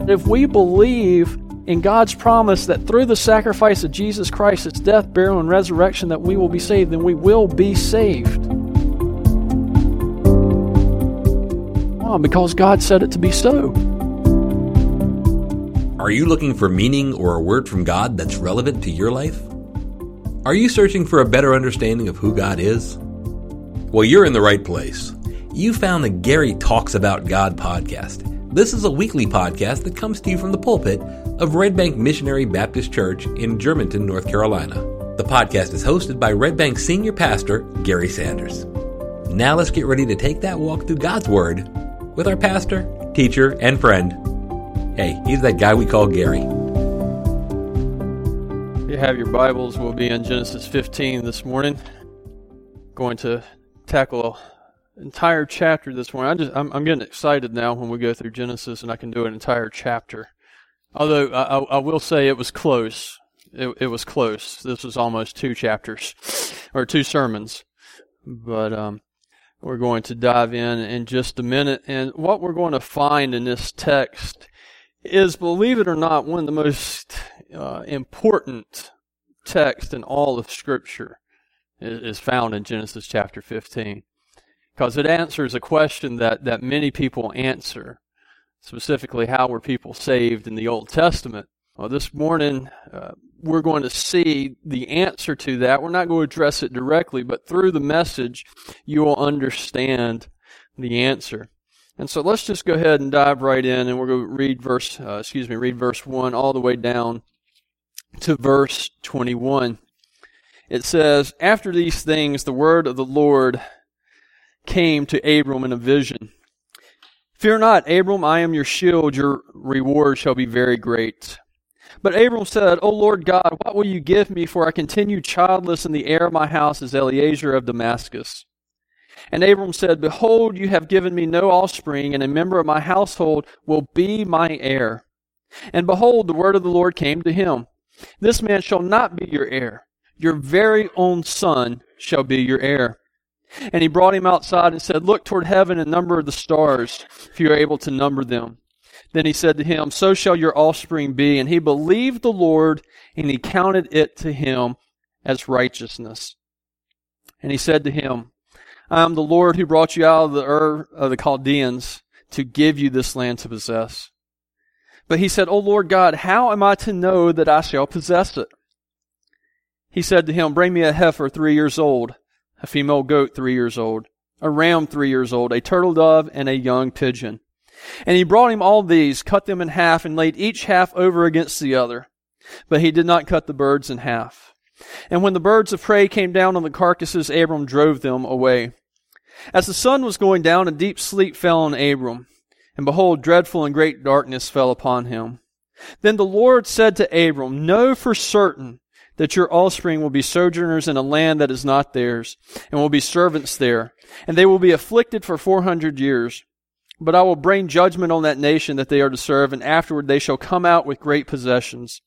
If we believe in God's promise that through the sacrifice of Jesus Christ, its death, burial, and resurrection, that we will be saved, then we will be saved. Why? Because God said it to be so. Are you looking for meaning or a word from God that's relevant to your life? Are you searching for a better understanding of who God is? Well, you're in the right place. You found the Gary Talks About God podcast. This is a weekly podcast that comes to you from the pulpit of Red Bank Missionary Baptist Church in Germantown, North Carolina. The podcast is hosted by Red Bank Senior Pastor Gary Sanders. Now let's get ready to take that walk through God's Word with our pastor, teacher, and friend. Hey, he's that guy we call Gary. If you have your Bibles, we'll be in Genesis 15 this morning. Going to tackle entire chapter this morning. I'm getting excited now when we go through Genesis and I can do an entire chapter. Although I will say it was close. It was close. This was almost 2 chapters or 2 sermons. But we're going to dive in just a minute. And what we're going to find in this text is, believe it or not, one of the most important texts in all of Scripture is found in Genesis chapter 15. Because it answers a question that many people answer, specifically, how were people saved in the Old Testament? Well, this morning, we're going to see the answer to that. We're not going to address it directly, but through the message, you will understand the answer. And so let's just go ahead and dive right in, and we're going to read verse 1 all the way down to verse 21. It says, "After these things, the word of the Lord came to Abram in a vision. Fear not, Abram, I am your shield, your reward shall be very great. But Abram said, O Lord God, what will you give me, for I continue childless, and the heir of my house is Eliezer of Damascus? And Abram said, Behold, you have given me no offspring, and a member of my household will be my heir. And behold, the word of the Lord came to him. This man shall not be your heir. Your very own son shall be your heir. And he brought him outside and said, Look toward heaven and number the stars, if you are able to number them. Then he said to him, So shall your offspring be. And he believed the Lord, and he counted it to him as righteousness. And he said to him, I am the Lord who brought you out of the Ur of the Chaldeans to give you this land to possess. But he said, O Lord God, how am I to know that I shall possess it? He said to him, Bring me a heifer 3 years old, a female goat 3 years old, a ram 3 years old, a turtle dove, and a young pigeon. And he brought him all these, cut them in half, and laid each half over against the other. But he did not cut the birds in half. And when the birds of prey came down on the carcasses, Abram drove them away. As the sun was going down, a deep sleep fell on Abram. And behold, dreadful and great darkness fell upon him. Then the Lord said to Abram, Know for certain that your offspring will be sojourners in a land that is not theirs, and will be servants there, and they will be afflicted for 400 years. But I will bring judgment on that nation that they are to serve, and afterward they shall come out with great possessions.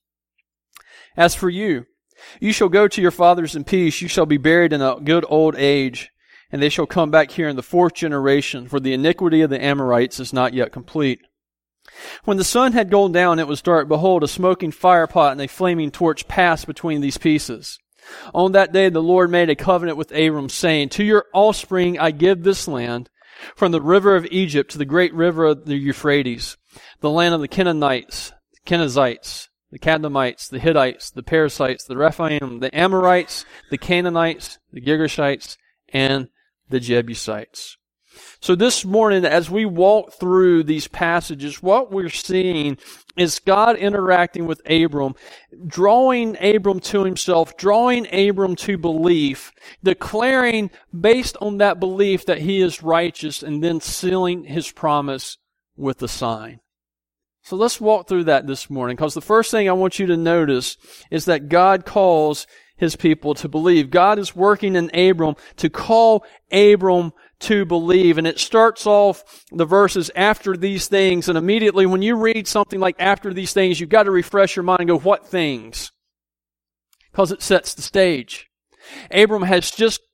As for you, you shall go to your fathers in peace, you shall be buried in a good old age, and they shall come back here in the 4th generation, for the iniquity of the Amorites is not yet complete. When the sun had gone down, it was dark. Behold, a smoking firepot and a flaming torch passed between these pieces. On that day the Lord made a covenant with Abram, saying, To your offspring I give this land, from the river of Egypt to the great river of the Euphrates, the land of the Canaanites, the Kenizzites, the Kadmonites, the Hittites, the Perizzites, the Rephaim, the Amorites, the Canaanites, the Girgashites, and the Jebusites. So this morning, as we walk through these passages, what we're seeing is God interacting with Abram, drawing Abram to himself, drawing Abram to belief, declaring based on that belief that he is righteous, and then sealing his promise with a sign. So let's walk through that this morning, because the first thing I want you to notice is that God calls his people to believe. God is working in Abram to call Abram to believe. And it starts off the verses after these things. And immediately when you read something like after these things, you've got to refresh your mind and go, what things? Because it sets the stage. Abram has just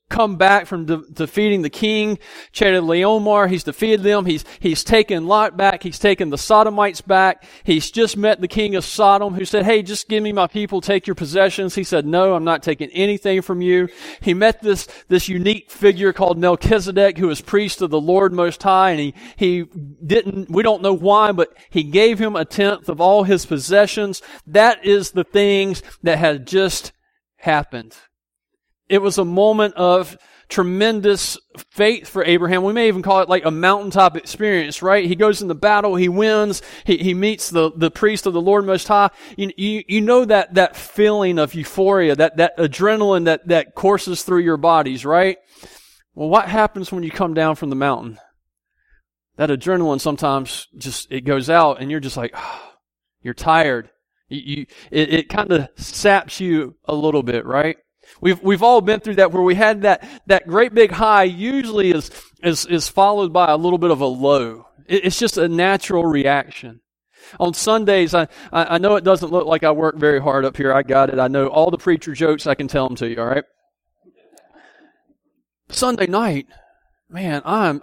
come back from defeating the king, Chedorlaomer. He's defeated them. He's taken Lot back. He's taken the Sodomites back. He's just met the king of Sodom who said, hey, just give me my people, take your possessions. He said, no, I'm not taking anything from you. He met this unique figure called Melchizedek who was priest of the Lord Most High, and he didn't, we don't know why, but he gave him 1/10 of all his possessions. That is the things that had just happened. It was a moment of tremendous faith for Abraham. We may even call it like a mountaintop experience, right? He goes into battle, he wins, he meets the priest of the Lord Most High. You know that feeling of euphoria, that adrenaline that courses through your bodies, right? Well, what happens when you come down from the mountain? That adrenaline sometimes it goes out and you're just like, oh, you're tired. It kind of saps you a little bit, right? We've all been through that where we had that great big high usually is followed by a little bit of a low. It's just a natural reaction. On Sundays, I know it doesn't look like I work very hard up here. I got it. I know all the preacher jokes. I can tell them to you, all right? Sunday night, man, I'm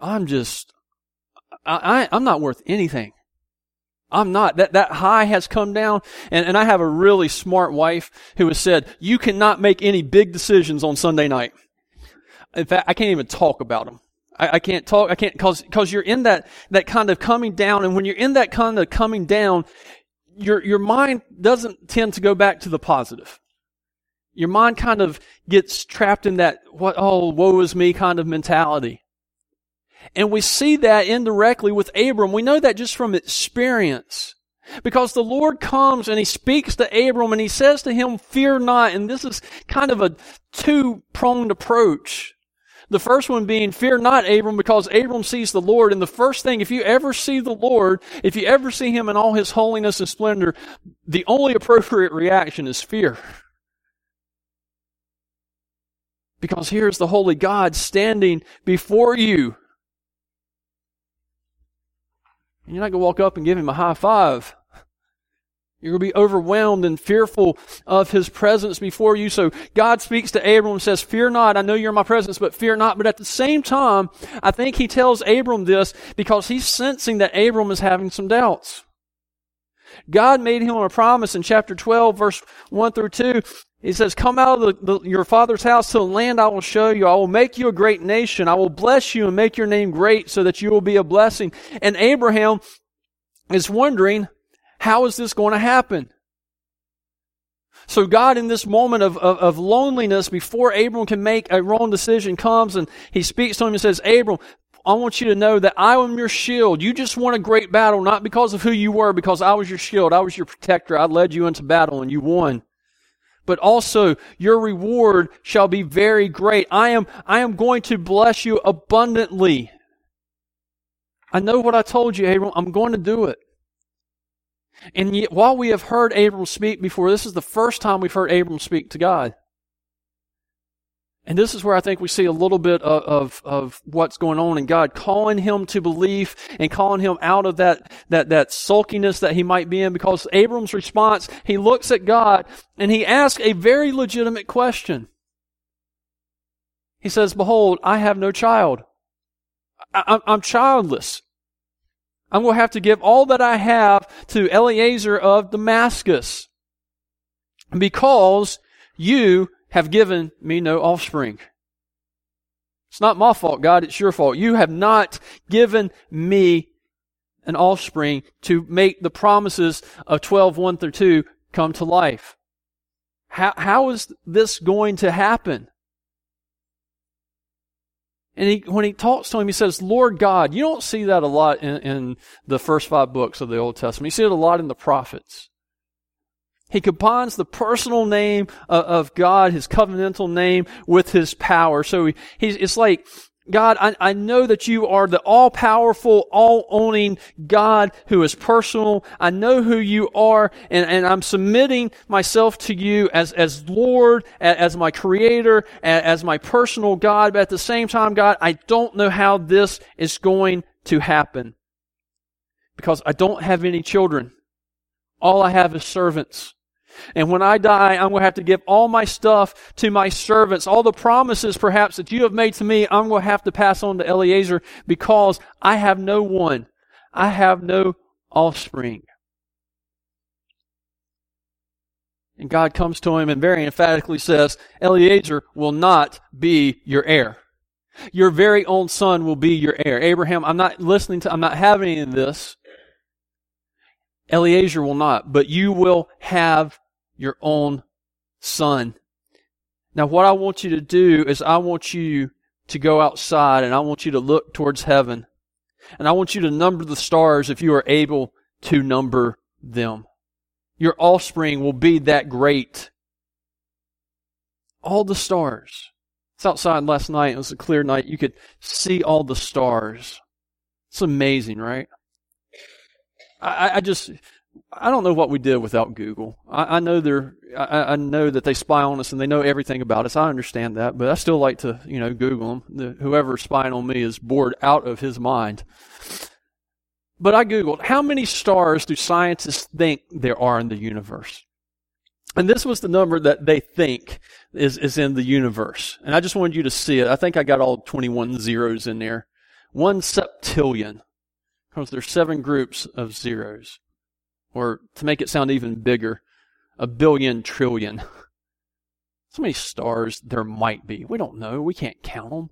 not worth anything. I'm not. That high has come down, and I have a really smart wife who has said, you cannot make any big decisions on Sunday night. In fact, I can't even talk about them. I can't talk, cause you're in that kind of coming down, and when you're in that kind of coming down, your mind doesn't tend to go back to the positive. Your mind kind of gets trapped in that, woe is me kind of mentality. And we see that indirectly with Abram. We know that just from experience. Because the Lord comes and He speaks to Abram and He says to him, fear not. And this is kind of a two-pronged approach. The first one being, fear not, Abram, because Abram sees the Lord. And the first thing, if you ever see the Lord, if you ever see Him in all His holiness and splendor, the only appropriate reaction is fear. Because here's the holy God standing before you. You're not going to walk up and give Him a high five. You're going to be overwhelmed and fearful of His presence before you. So God speaks to Abram and says, fear not. I know you're in my presence, but fear not. But at the same time, I think He tells Abram this because He's sensing that Abram is having some doubts. God made him a promise in chapter 12, verse 1 through 2. He says, come out of your father's house to the land I will show you. I will make you a great nation. I will bless you and make your name great so that you will be a blessing. And Abraham is wondering, how is this going to happen? So God, in this moment of loneliness, before Abram can make a wrong decision, comes and He speaks to him and says, Abram, I want you to know that I am your shield. You just won a great battle, not because of who you were, because I was your shield. I was your protector. I led you into battle and you won. But also, your reward shall be very great. I am going to bless you abundantly. I know what I told you, Abram. I'm going to do it. And yet, while we have heard Abram speak before, this is the first time we've heard Abram speak to God. And this is where I think we see a little bit of what's going on in God, calling him to belief and calling him out of that sulkiness that he might be in. Because Abram's response, he looks at God and he asks a very legitimate question. He says, behold, I have no child. I'm childless. I'm going to have to give all that I have to Eliezer of Damascus because you have given me no offspring. It's not my fault, God. It's your fault. You have not given me an offspring to make the promises of 12:1 through 2 come to life. How is this going to happen? And when he talks to him, he says, Lord God. You don't see that a lot in the first 5 books of the Old Testament. You see it a lot in the prophets. He combines the personal name of God, His covenantal name, with His power. So it's like, God, I know that you are the all-powerful, all-owning God who is personal. I know who you are, and I'm submitting myself to you as Lord, as my Creator, as my personal God. But at the same time, God, I don't know how this is going to happen because I don't have any children. All I have is servants. And when I die, I'm going to have to give all my stuff to my servants. All the promises, perhaps, that you have made to me, I'm going to have to pass on to Eliezer because I have no one. I have no offspring. And God comes to him and very emphatically says, Eliezer will not be your heir. Your very own son will be your heir. Abraham, I'm not having any of this. Eliezer will not, but you will have your own son. Now, what I want you to do is I want you to go outside and I want you to look towards heaven. And I want you to number the stars if you are able to number them. Your offspring will be that great. All the stars. It's outside last night. It was a clear night. You could see all the stars. It's amazing, right? I don't know what we did without Google. I know that they spy on us and they know everything about us. I understand that, but I still like to, Google them. Whoever's spying on me is bored out of his mind. But I Googled, how many stars do scientists think there are in the universe? And this was the number that they think is in the universe. And I just wanted you to see it. I think I got all 21 zeros in there. 1 septillion. Because there's 7 groups of zeros. Or to make it sound even bigger, 1 billion trillion. So many stars there might be. We don't know. We can't count them.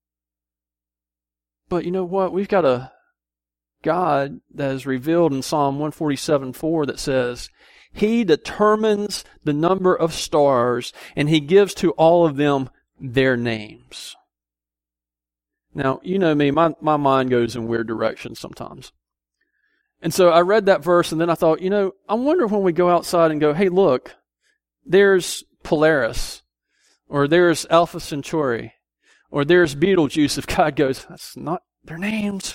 But you know what? We've got a God that is revealed in Psalm 147:4 that says, He determines the number of stars and He gives to all of them their names. Now, you know me, my mind goes in weird directions sometimes. And so I read that verse and then I thought, I wonder when we go outside and go, hey, look, there's Polaris, or there's Alpha Centauri, or there's Betelgeuse, if God goes, that's not their names.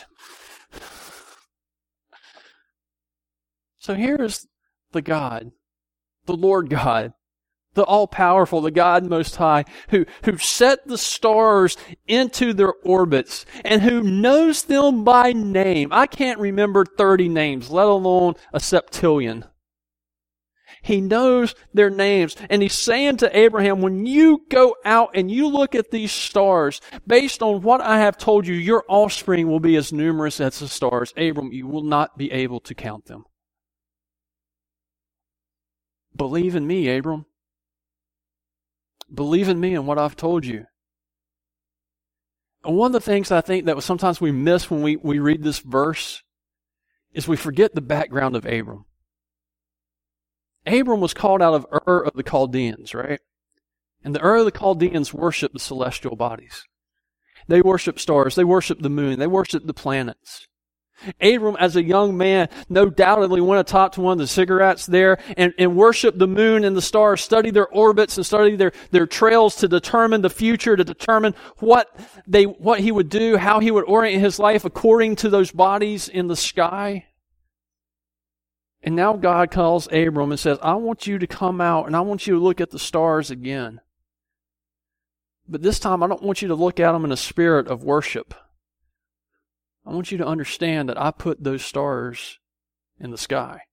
So here's the God, the Lord God, the all-powerful, the God Most High, who set the stars into their orbits and who knows them by name. I can't remember 30 names, let alone a septillion. He knows their names. And He's saying to Abraham, when you go out and you look at these stars, based on what I have told you, your offspring will be as numerous as the stars. Abram, you will not be able to count them. Believe in me, Abram. Believe in me and what I've told you. And one of the things I think that sometimes we miss when we read this verse is we forget the background of Abram. Abram was called out of Ur of the Chaldeans, right? And the Ur of the Chaldeans worshiped the celestial bodies. They worshiped stars. They worshiped the moon. They worshiped the planets. Abram, as a young man, no doubtedly went atop to one of the cigarettes there and worshiped the moon and the stars, studied their orbits and studied their trails to determine the future, to determine what he would do, how he would orient his life according to those bodies in the sky. And now God calls Abram and says, I want you to come out and I want you to look at the stars again. But this time I don't want you to look at them in a spirit of worship. I want you to understand that I put those stars in the sky.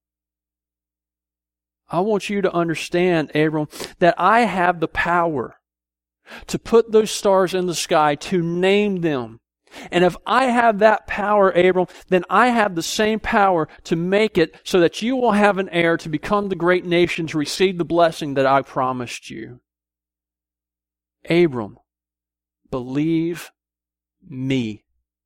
I want you to understand, Abram, that I have the power to put those stars in the sky, to name them. And if I have that power, Abram, then I have the same power to make it so that you will have an heir to become the great nation, to receive the blessing that I promised you. Abram, believe me.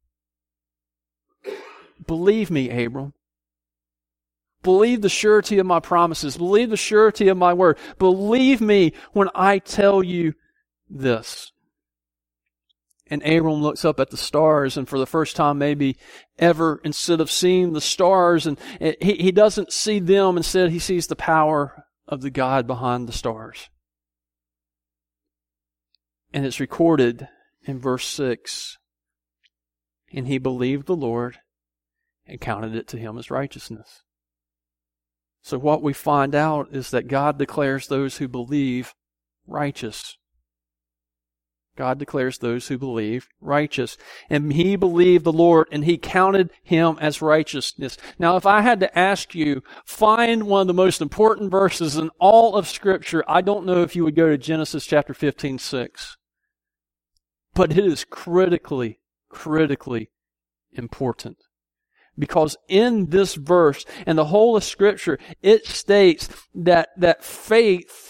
Believe me, Abram. Believe the surety of my promises. Believe the surety of my word. Believe me when I tell you this. And Abram looks up at the stars, and for the first time maybe ever, instead of seeing the stars, and he doesn't see them, instead he sees the power of the God behind the stars. And it's recorded in verse 6. And he believed the Lord and counted it to him as righteousness. So what we find out is that God declares those who believe righteous. God declares those who believe righteous. And he believed the Lord, and he counted him as righteousness. Now, if I had to ask you, find one of the most important verses in all of Scripture, I don't know if you would go to Genesis chapter 15:6. But it is critically important. Because in this verse and the whole of Scripture, it states that faith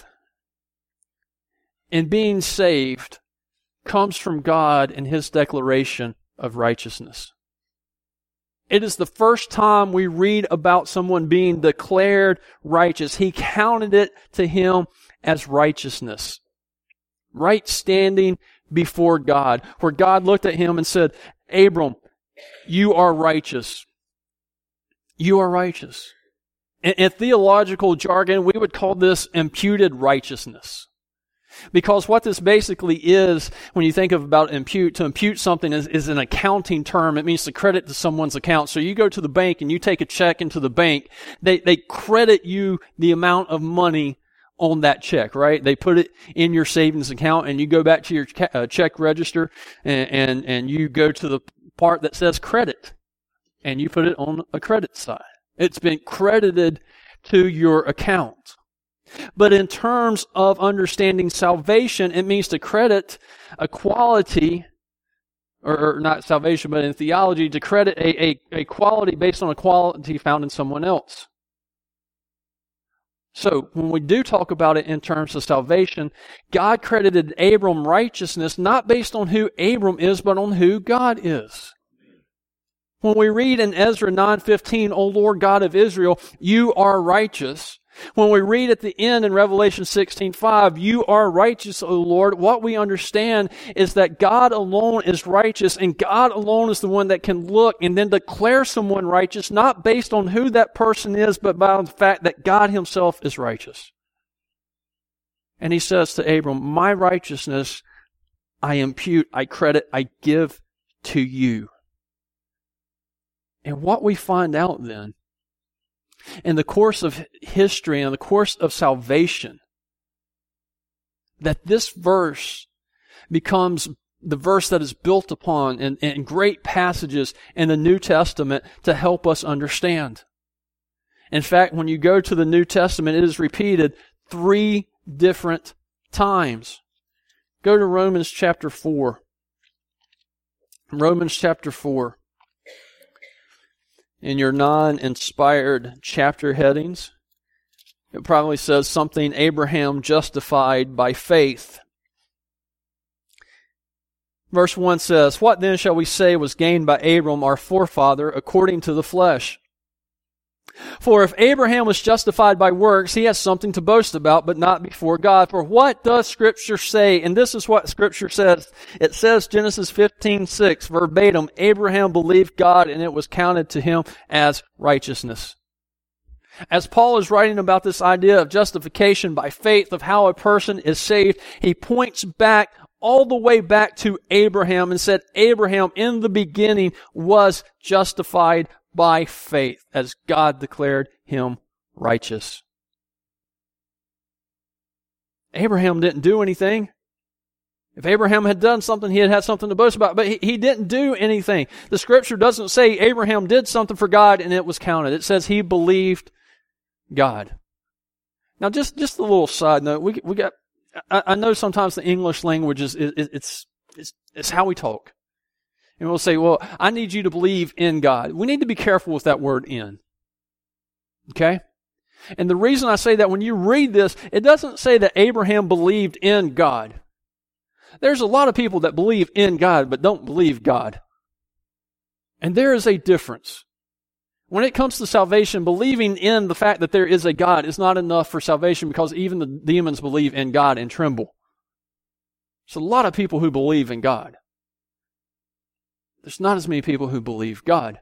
in being saved comes from God and His declaration of righteousness. It is the first time we read about someone being declared righteous. He counted it to him as righteousness. Right standing before God. Where God looked at him and said, Abram, you are righteous. You are righteous. In theological jargon, we would call this imputed righteousness. Because what this basically is, when you think about impute, to impute something is an accounting term. It means to credit to someone's account. So you go to the bank and you take a check into the bank. They credit you the amount of money on that check, right? They put it in your savings account, and you go back to your check register and you go to the part that says credit, and you put it on a credit side. It's been credited to your account. But in terms of understanding salvation, it means to credit a quality, or not salvation, but in theology, to credit a quality based on a quality found in someone else. So, when we do talk about it in terms of salvation, God credited Abram righteousness not based on who Abram is, but on who God is. When we read in Ezra 9:15, O Lord God of Israel, you are righteous. When we read at the end in Revelation 16:5, you are righteous, O Lord, what we understand is that God alone is righteous, and God alone is the one that can look and then declare someone righteous, not based on who that person is, but by the fact that God Himself is righteous. And He says to Abram, my righteousness I impute, I credit, I give to you. And what we find out then, in the course of history and the course of salvation, that this verse becomes the verse that is built upon in great passages in the New Testament to help us understand. In fact, when you go to the New Testament, it is repeated 3 different times. Go to Romans chapter 4. Romans chapter 4. In your non-inspired chapter headings, it probably says something, Abraham justified by faith. Verse 1 says, what then shall we say was gained by Abram our forefather according to the flesh? For if Abraham was justified by works, he has something to boast about, but not before God. For what does Scripture say? And this is what Scripture says. It says, Genesis 15:6, verbatim, Abraham believed God, and it was counted to him as righteousness. As Paul is writing about this idea of justification by faith, of how a person is saved, he points back all the way back to Abraham and said, Abraham in the beginning was justified by faith, as God declared him righteous. Abraham didn't do anything. If Abraham had done something, he had had something to boast about, but he didn't do anything. The Scripture doesn't say Abraham did something for God and it was counted. It says he believed God. Now, just a little side note. We got. I know sometimes the English language it's how we talk. And we'll say, well, I need you to believe in God. We need to be careful with that word in. Okay? And the reason I say that, when you read this, it doesn't say that Abraham believed in God. There's a lot of people that believe in God but don't believe God. And there is a difference. When it comes to salvation, believing in the fact that there is a God is not enough for salvation, because even the demons believe in God and tremble. There's a lot of people who believe in God. There's not as many people who believe God.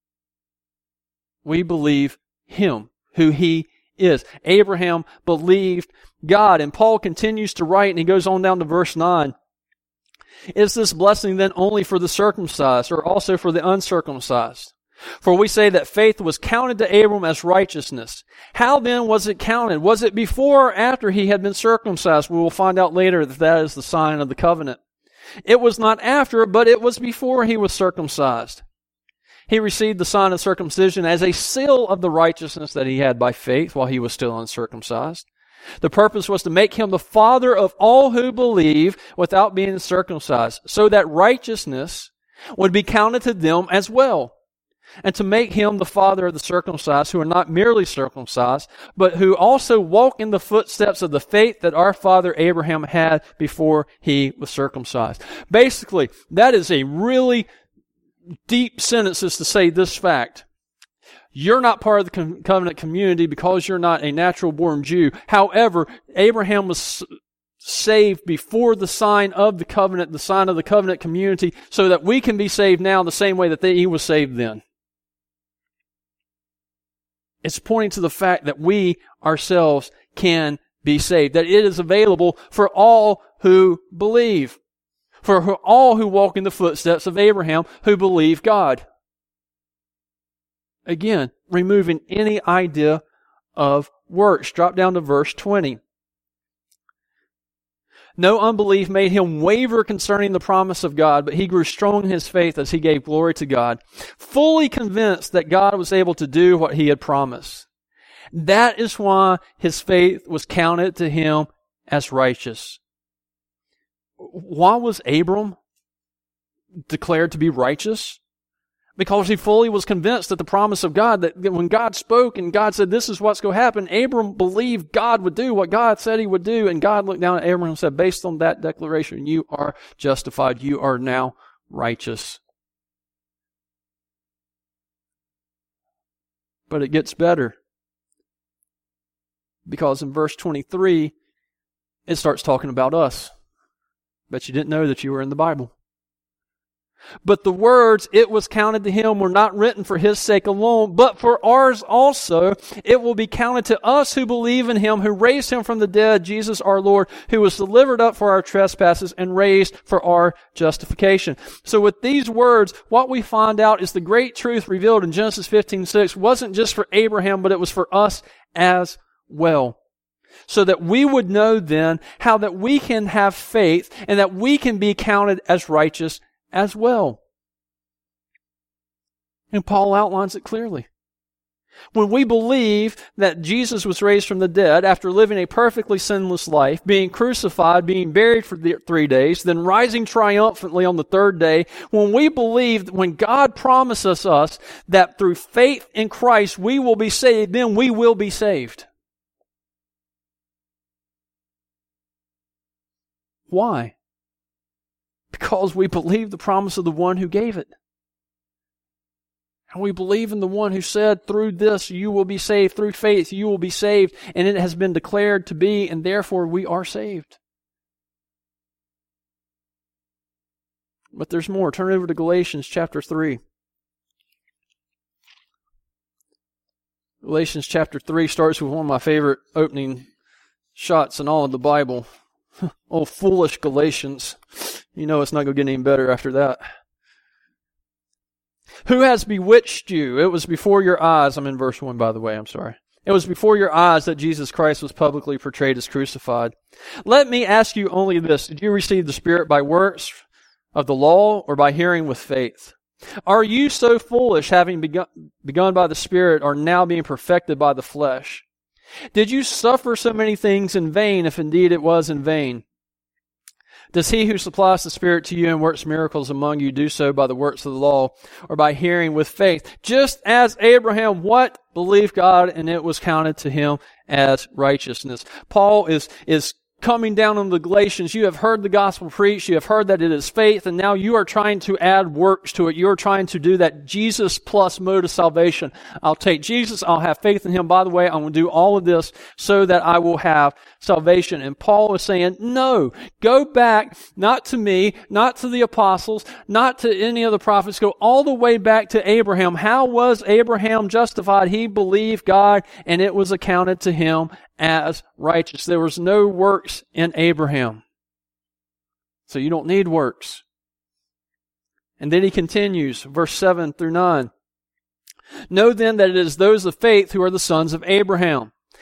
We believe Him, who He is. Abraham believed God. And Paul continues to write, and he goes on down to verse 9. Is this blessing then only for the circumcised, or also for the uncircumcised? For we say that faith was counted to Abram as righteousness. How then was it counted? Was it before or after he had been circumcised? We will find out later that that is the sign of the covenant. It was not after, but it was before he was circumcised. He received the sign of circumcision as a seal of the righteousness that he had by faith while he was still uncircumcised. The purpose was to make him the father of all who believe without being circumcised, so that righteousness would be counted to them as well, and to make him the father of the circumcised who are not merely circumcised, but who also walk in the footsteps of the faith that our father Abraham had before he was circumcised. Basically, that is a really deep sentences to say this fact. You're not part of the covenant community because you're not a natural-born Jew. However, Abraham was saved before the sign of the sign of the covenant community, so that we can be saved now the same way that he was saved then. It's pointing to the fact that we ourselves can be saved, that it is available for all who believe, for all who walk in the footsteps of Abraham, who believe God. Again, removing any idea of works. Drop down to verse 20. No unbelief made him waver concerning the promise of God, but he grew strong in his faith as he gave glory to God, fully convinced that God was able to do what he had promised. That is why his faith was counted to him as righteous. Why was Abram declared to be righteous? Because he fully was convinced that the promise of God, that when God spoke and God said, this is what's going to happen, Abram believed God would do what God said he would do. And God looked down at Abram and said, based on that declaration, you are justified. You are now righteous. But it gets better. Because in verse 23, it starts talking about us. Bet you didn't know that you were in the Bible. But the words, it was counted to him, were not written for his sake alone, but for ours also. It will be counted to us who believe in him, who raised him from the dead, Jesus our Lord, who was delivered up for our trespasses and raised for our justification. So with these words, what we find out is the great truth revealed in Genesis 15:6 wasn't just for Abraham, but it was for us as well. So that we would know then how that we can have faith and that we can be counted as righteous as well. And Paul outlines it clearly. When we believe that Jesus was raised from the dead after living a perfectly sinless life, being crucified, being buried for 3 days, then rising triumphantly on the third day, when we believe, when God promises us that through faith in Christ we will be saved, then we will be saved. Why? Because we believe the promise of the one who gave it. And we believe in the one who said, through this you will be saved, through faith you will be saved, and it has been declared to be, and therefore we are saved. But there's more. Turn over to Galatians chapter 3. Galatians chapter 3 starts with one of my favorite opening shots in all of the Bible. Oh, foolish Galatians. You know it's not going to get any better after that. Who has bewitched you? It was before your eyes. I'm in verse 1, by the way. I'm sorry. It was before your eyes that Jesus Christ was publicly portrayed as crucified. Let me ask you only this. Did you receive the Spirit by works of the law or by hearing with faith? Are you so foolish, having begun by the Spirit, are now being perfected by the flesh? Did you suffer so many things in vain, if indeed it was in vain? Does he who supplies the Spirit to you and works miracles among you do so by the works of the law or by hearing with faith? Just as Abraham, what? Believed God, and it was counted to him as righteousness. Paul is coming down on the Galatians. You have heard the gospel preached. You have heard that it is faith, and now you are trying to add works to it. You are trying to do that Jesus plus mode of salvation. I'll take Jesus. I'll have faith in him. By the way, I'm going to do all of this so that I will have salvation. And Paul is saying, no, go back, not to me, not to the apostles, not to any of the prophets. Go all the way back to Abraham. How was Abraham justified? He believed God, and it was accounted to him as righteous. There was no works in Abraham. So you don't need works. And then he continues, verse 7 through 9. Know then that it is those of faith who are the sons of Abraham.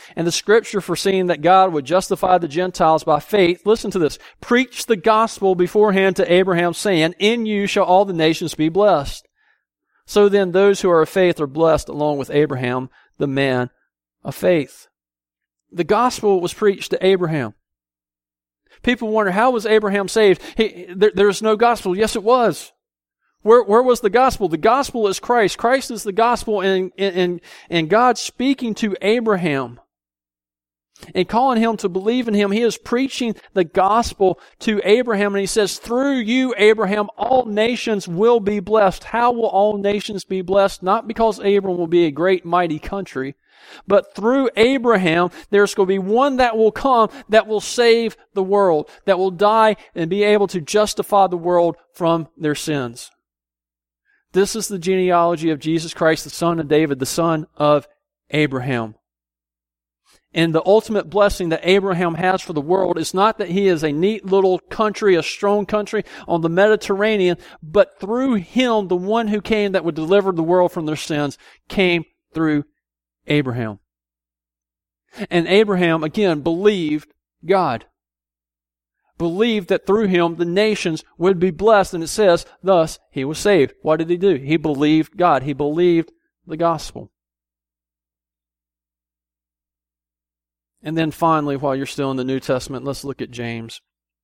And the scripture foreseeing that God would justify the Gentiles by faith, listen to this, preached the gospel beforehand to Abraham, saying, in you shall all the nations be blessed. So then those who are of faith are blessed along with Abraham, the man of faith. The gospel was preached to Abraham. People wonder, how was Abraham saved? There's no gospel. Yes, it was. Where was the gospel? The gospel is Christ. Christ is the gospel, and God speaking to Abraham and calling him to believe in him. He is preaching the gospel to Abraham, and he says, through you, Abraham, all nations will be blessed. How will all nations be blessed? Not because Abram will be a great, mighty country, but through Abraham, there's going to be one that will come that will save the world, that will die and be able to justify the world from their sins. This is the genealogy of Jesus Christ, the son of David, the son of Abraham. And the ultimate blessing that Abraham has for the world is not that he is a neat little country, a strong country on the Mediterranean, but through him, the one who came that would deliver the world from their sins, came through Abraham. And Abraham, again, believed God. Believed that through him the nations would be blessed. And it says, thus he was saved. What did he do? He believed God. He believed the gospel. And then finally, while you're still in the New Testament, let's look at James.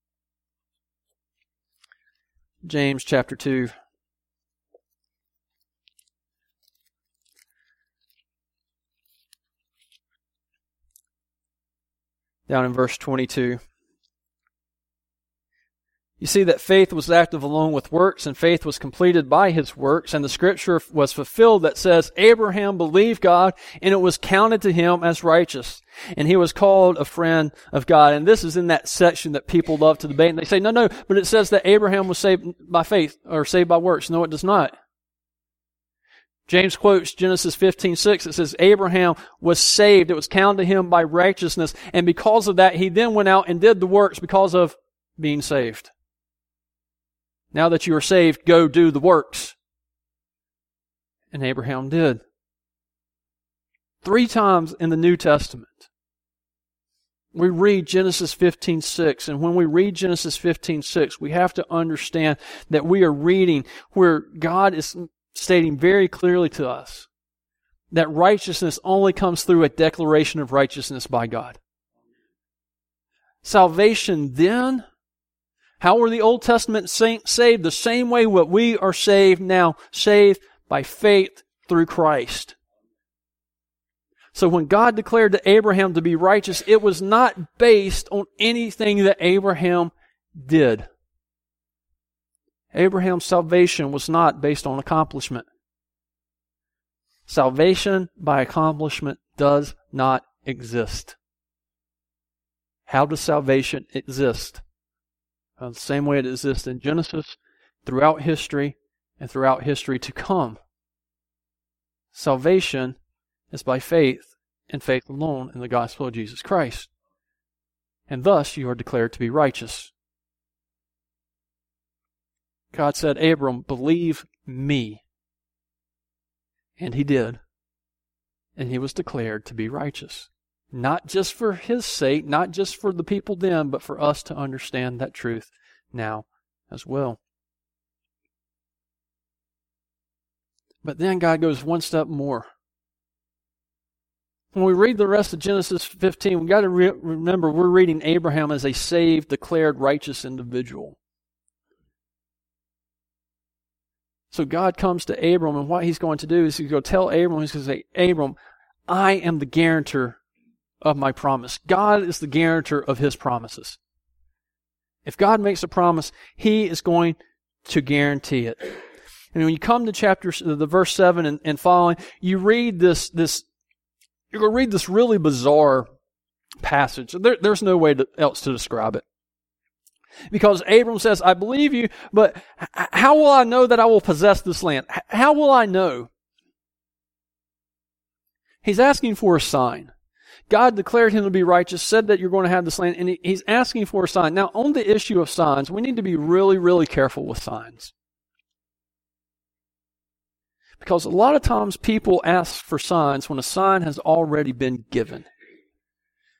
James chapter 2. Down in verse 22. You see that faith was active along with works, and faith was completed by his works, and the scripture was fulfilled that says, Abraham believed God, and it was counted to him as righteous, and he was called a friend of God. And this is in that section that people love to debate, and they say, no, but it says that Abraham was saved by faith, or saved by works. No, it does not. James quotes Genesis 15:6. It says, Abraham was saved. It was counted to him by righteousness, and because of that, he then went out and did the works because of being saved. Now that you are saved, go do the works. And Abraham did. 3 times in the New Testament, we read Genesis 15:6. And when we read Genesis 15:6, we have to understand that we are reading where God is stating very clearly to us that righteousness only comes through a declaration of righteousness by God. Salvation then, how were the Old Testament saints saved? The same way what we are saved now, saved by faith through Christ. So when God declared to Abraham to be righteous, it was not based on anything that Abraham did. Abraham's salvation was not based on accomplishment. Salvation by accomplishment does not exist. How does salvation exist? The same way it exists in Genesis, throughout history, and throughout history to come. Salvation is by faith, and faith alone in the gospel of Jesus Christ. And thus you are declared to be righteous. God said, Abram, believe me. And he did. And he was declared to be righteous. Not just for his sake, not just for the people then, but for us to understand that truth now as well. But then God goes one step more. When we read the rest of Genesis 15, we've got to remember we're reading Abraham as a saved, declared righteous individual. So God comes to Abram, and what he's going to do is he's going to tell Abram, he's going to say, Abram, I am the guarantor of my promise. God is the guarantor of his promises. If God makes a promise, he is going to guarantee it. And when you come to the verse 7 and following, you read you're going to read this really bizarre passage. There's no way else to describe it. Because Abram says, I believe you, but how will I know that I will possess this land? How will I know? He's asking for a sign. God declared him to be righteous, said that you're going to have this land, and he's asking for a sign. Now, on the issue of signs, we need to be really, really careful with signs. Because a lot of times people ask for signs when a sign has already been given.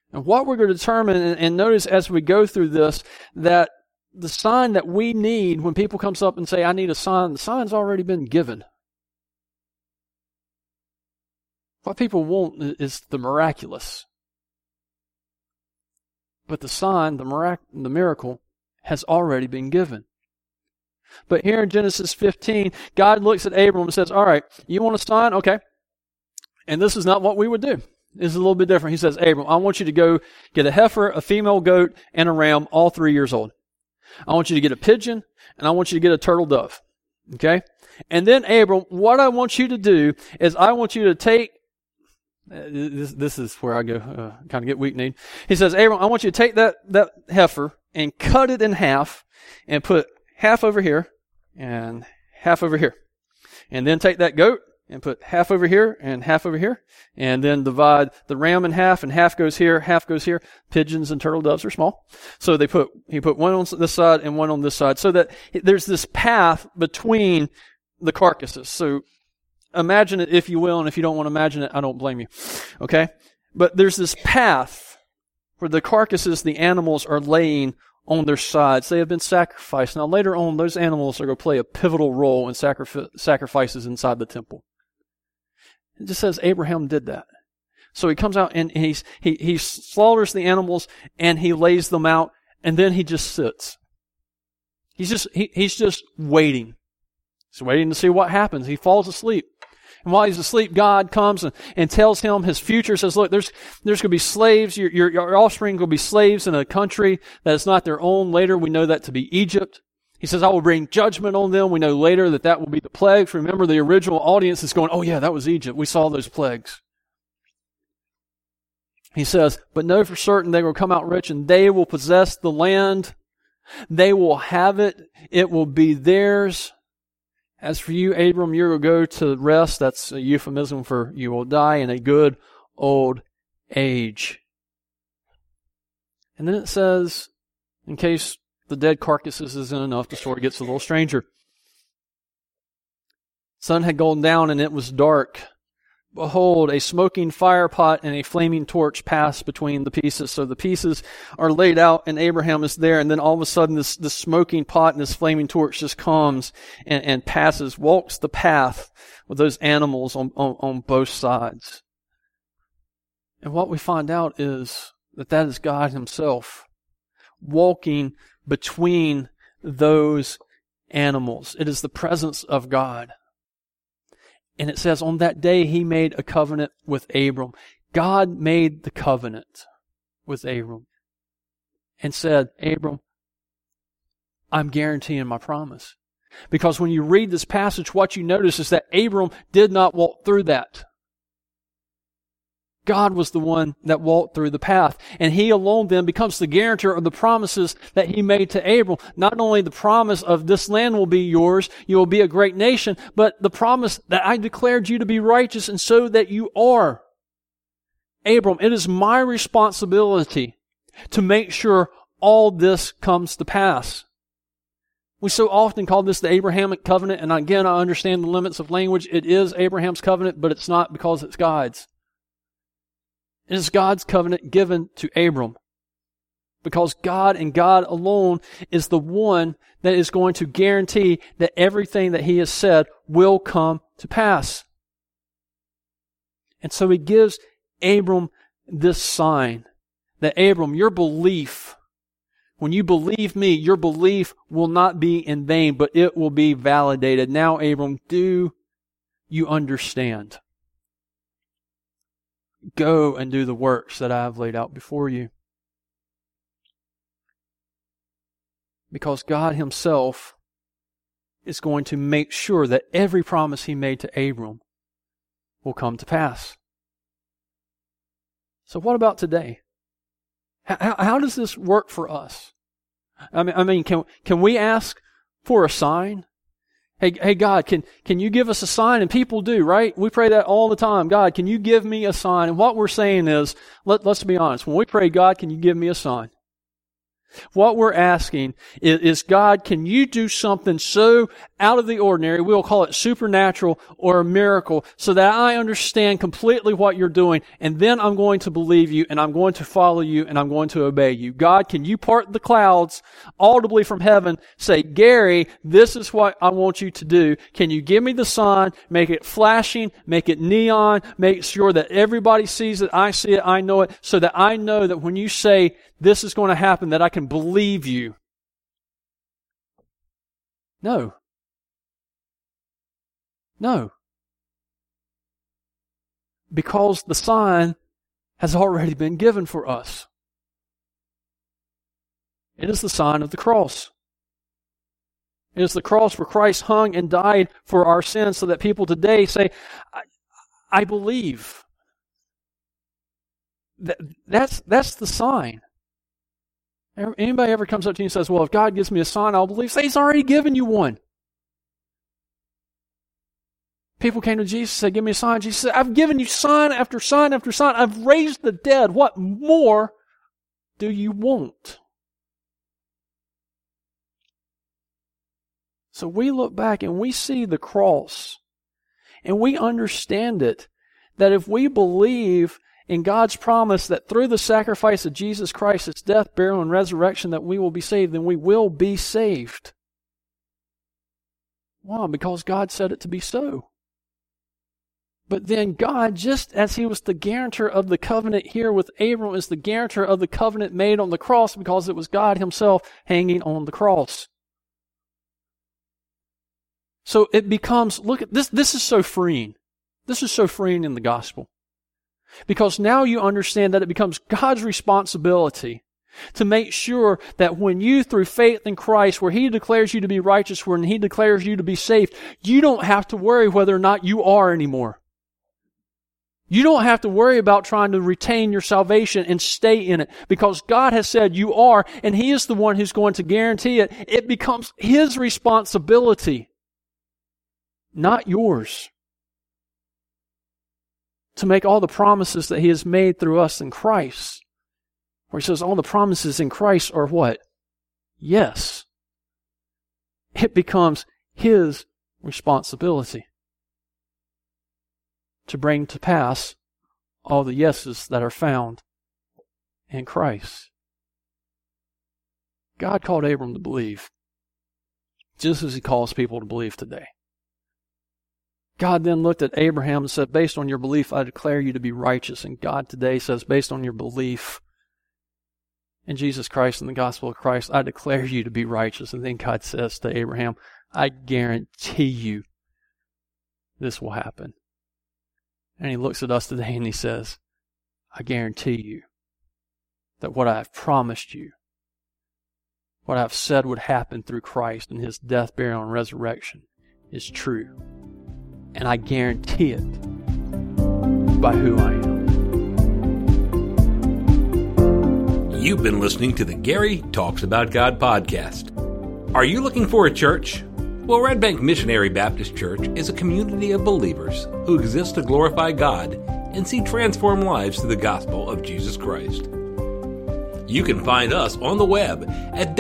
And what we're going to determine, and notice as we go through this, that the sign that we need when people comes up and say, I need a sign, the sign's already been given. What people want is the miraculous. But the sign, the miracle, has already been given. But here in Genesis 15, God looks at Abram and says, all right, you want a sign? Okay. And this is not what we would do. This is a little bit different. He says, Abram, I want you to go get a heifer, a female goat, and a ram, all 3 years old. I want you to get a pigeon, and I want you to get a turtle dove. Okay? And then, Abram, what I want you to do is I want you to take, this is where I go, kind of get weak-kneed. He says, Abram, I want you to take that heifer and cut it in half and put half over here and half over here. And then take that goat and put half over here and half over here. And then divide the ram in half, and half goes here, half goes here. Pigeons and turtle doves are small. So he put one on this side and one on this side, so that there's this path between the carcasses. So imagine it if you will, and if you don't want to imagine it, I don't blame you. Okay? But there's this path where the carcasses, the animals, are laying on their sides. They have been sacrificed. Now later on, those animals are going to play a pivotal role in sacrifices inside the temple. It just says Abraham did that. So he comes out and he slaughters the animals and he lays them out, and then he just sits. He's just waiting. He's waiting to see what happens. He falls asleep. And while he's asleep, God comes and tells him his future. Says, look, there's going to be slaves. Your offspring will be slaves in a country that is not their own. Later, we know that to be Egypt. He says, I will bring judgment on them. We know later that will be the plagues. Remember, the original audience is going, oh yeah, that was Egypt. We saw those plagues. He says, but know for certain they will come out rich, and they will possess the land. They will have it. It will be theirs. As for you, Abram, you will go to rest. That's a euphemism for you will die in a good old age. And then it says, in case the dead carcasses isn't enough, the story gets a little stranger. Sun had gone down and it was dark. Behold, a smoking fire pot and a flaming torch pass between the pieces. So the pieces are laid out and Abraham is there, and then all of a sudden this smoking pot and this flaming torch just comes and passes, walks the path with those animals on both sides. And what we find out is that is God Himself walking between those animals. It is the presence of God. And it says, on that day He made a covenant with Abram. God made the covenant with Abram and said, Abram, I'm guaranteeing my promise. Because when you read this passage, what you notice is that Abram did not walk through that. God was the one that walked through the path. And He alone then becomes the guarantor of the promises that He made to Abram. Not only the promise of this land will be yours, you will be a great nation, but the promise that I declared you to be righteous, and so that you are. Abram, it is my responsibility to make sure all this comes to pass. We so often call this the Abrahamic covenant, and again, I understand the limits of language. It is Abraham's covenant, but it's not because it's God's. It is God's covenant given to Abram, because God and God alone is the one that is going to guarantee that everything that He has said will come to pass. And so He gives Abram this sign, that Abram, your belief, when you believe me, your belief will not be in vain, but it will be validated. Now, Abram, do you understand? Go and do the works that I have laid out before you. Because God Himself is going to make sure that every promise He made to Abram will come to pass. So what about today? How does this work for us? I mean, can we ask for a sign? Hey God, can you give us a sign? And people do, right? We pray that all the time. God, can you give me a sign? And what we're saying is, let's be honest. When we pray, God, can you give me a sign? What we're asking is, God, can you do something so out of the ordinary, we'll call it supernatural or a miracle, so that I understand completely what you're doing, and then I'm going to believe you, and I'm going to follow you, and I'm going to obey you. God, can you part the clouds audibly from heaven, say, Gary, this is what I want you to do. Can you give me the sign, make it flashing, make it neon, make sure that everybody sees it, I see it, I know it, so that I know that when you say this is going to happen, that I can believe you. No. No. Because the sign has already been given for us. It is the sign of the cross. It is the cross where Christ hung and died for our sins, so that people today say, I believe. That's the sign. Anybody ever comes up to you and says, well, if God gives me a sign, I'll believe. Say, He's already given you one. People came to Jesus and said, give me a sign. Jesus said, I've given you sign after sign after sign. I've raised the dead. What more do you want? So we look back and we see the cross, and we understand it, that if we believe in God's promise that through the sacrifice of Jesus Christ, His death, burial, and resurrection, that we will be saved, then we will be saved. Why? Because God said it to be so. But then God, just as He was the guarantor of the covenant here with Abram, is the guarantor of the covenant made on the cross, because it was God Himself hanging on the cross. So it becomes, look at this, this is so freeing. This is so freeing in the gospel. Because now you understand that it becomes God's responsibility to make sure that when you, through faith in Christ, where He declares you to be righteous, when He declares you to be saved, you don't have to worry whether or not you are anymore. You don't have to worry about trying to retain your salvation and stay in it, because God has said you are, and He is the one who's going to guarantee it. It becomes His responsibility, not yours, to make all the promises that He has made through us in Christ. Where He says all the promises in Christ are what? Yes. It becomes His responsibility to bring to pass all the yeses that are found in Christ. God called Abram to believe, just as He calls people to believe today. God then looked at Abraham and said, based on your belief, I declare you to be righteous. And God today says, based on your belief in Jesus Christ and the gospel of Christ, I declare you to be righteous. And then God says to Abraham, I guarantee you this will happen. And He looks at us today and He says, I guarantee you that what I have promised you, what I have said would happen through Christ and His death, burial, and resurrection is true. And I guarantee it by who I am. You've been listening to the Gary Talks About God podcast. Are you looking for a church? Well, Red Bank Missionary Baptist Church is a community of believers who exist to glorify God and see transformed lives through the gospel of Jesus Christ. You can find us on the web at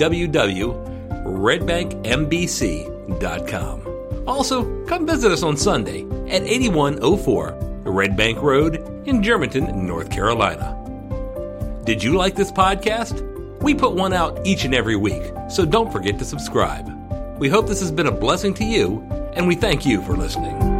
www.redbankmbc.com. Also, come visit us on Sunday at 8104 Red Bank Road in Germantown, North Carolina. Did you like this podcast? We put one out each and every week, so don't forget to subscribe. We hope this has been a blessing to you, and we thank you for listening.